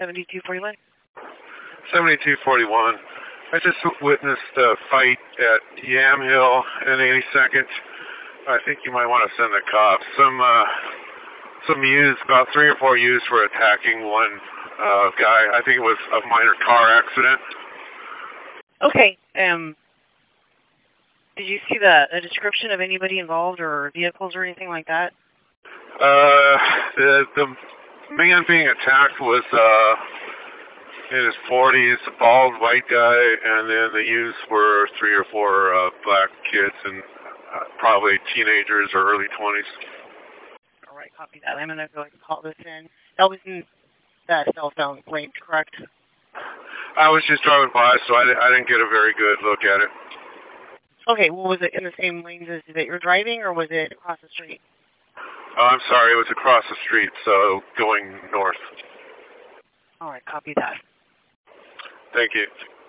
7241. 7241. I just witnessed a fight at Yamhill and 82nd. I think you might want to send the cops. Some youths, about 3 or 4 youths, were attacking one guy. I think it was a minor car accident. Okay. Did you see a description of anybody involved or vehicles or anything like that? The man being attacked was in his 40s, a bald white guy, and then the youths were 3 or 4 black kids and probably teenagers or early 20s. All right, copy that. I'm going to go ahead and call this in. That was in that cell phone range, correct? I was just driving by, so I didn't get a very good look at it. Okay, well, was it in the same lanes as that you're driving, or was it across the street? Oh, I'm sorry, it was across the street, so going north. All right, copy that. Thank you.